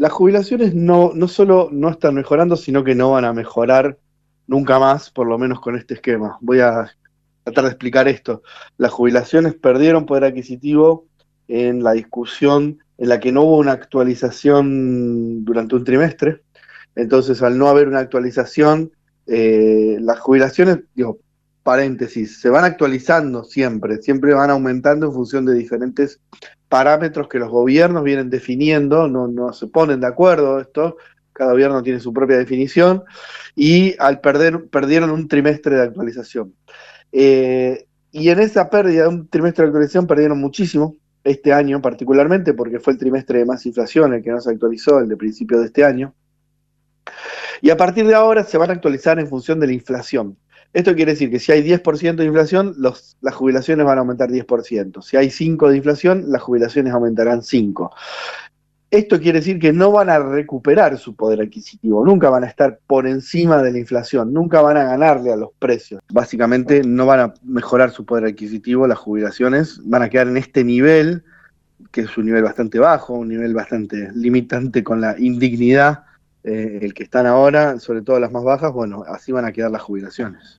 las jubilaciones no solo no están mejorando, sino que no van a mejorar nunca más, por lo menos con este esquema. Voy a tratar de explicar esto. Las jubilaciones perdieron poder adquisitivo en la discusión en la que no hubo una actualización durante un trimestre. Entonces, al no haber una actualización, las jubilaciones, digo, paréntesis, se van actualizando siempre, siempre van aumentando en función de diferentes parámetros que los gobiernos vienen definiendo, no se ponen de acuerdo esto, cada gobierno tiene su propia definición, y perdieron un trimestre de actualización. Y en esa pérdida de un trimestre de actualización perdieron muchísimo, este año particularmente, porque fue el trimestre de más inflación, el que no se actualizó, el de principio de este año. Y a partir de ahora se van a actualizar en función de la inflación. Esto quiere decir que si hay 10% de inflación, las jubilaciones van a aumentar 10%. Si hay 5% de inflación, las jubilaciones aumentarán 5%. Esto quiere decir que no van a recuperar su poder adquisitivo, nunca van a estar por encima de la inflación, nunca van a ganarle a los precios. Básicamente no van a mejorar su poder adquisitivo, las jubilaciones van a quedar en este nivel, que es un nivel bastante bajo, un nivel bastante limitante con la indignidad, el que están ahora, sobre todo las más bajas, bueno, así van a quedar las jubilaciones.